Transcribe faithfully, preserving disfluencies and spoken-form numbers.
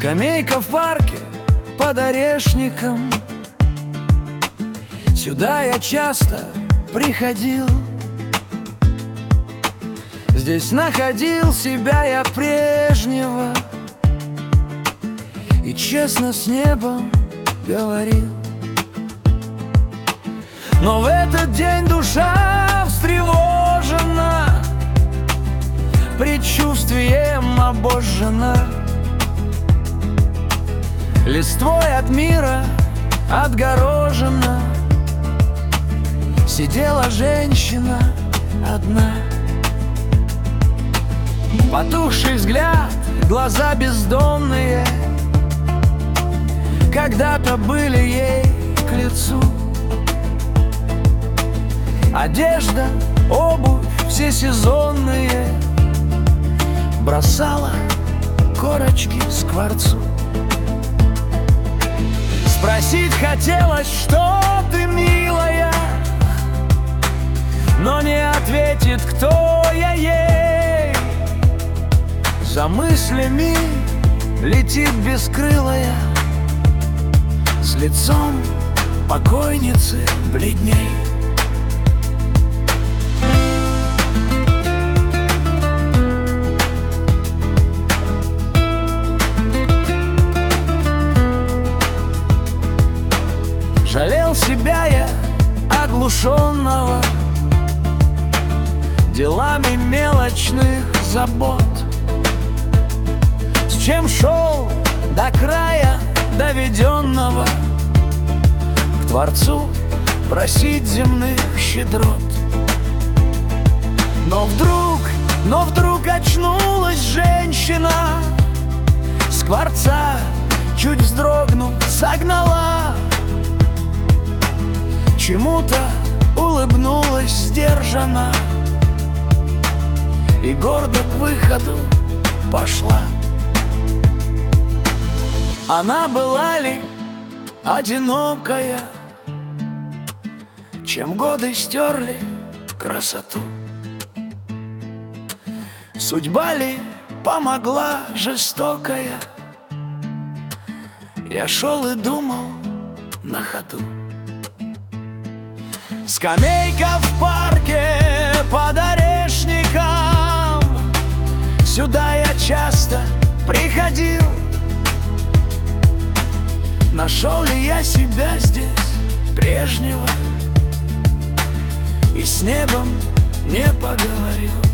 Скамейка в парке под орешником. Сюда я часто приходил. Здесь находил себя я прежнего и честно с небом говорил. Но в этот день душа встревожена, предчувствием обожжена. Листвой от мира отгорожена сидела женщина одна. Потухший взгляд, глаза бездонные когда-то были ей к лицу. Одежда, обувь, все сезонные бросала корочки скворцу. Спросить хотелось, что ты, милая, но не ответит, кто я ей. За мыслями летит бескрылая, с лицом покойницы бледней. Жалел себя я оглушенного делами мелочных забот. С чем шел до края доведенного, к Творцу просить земных щедрот. Но вдруг, но вдруг очнулась женщина, скворца, чуть вздрогнув, согнала. Чему-то улыбнулась сдержанно и гордо к выходу пошла. Она была ли одинокая, чем годы стерли красоту? Судьба ли помогла жестокая? Я шел и думал на ходу. Скамейка в парке под орешником, сюда я часто приходил. Нашел ли я себя здесь прежнего и с небом не поговорил?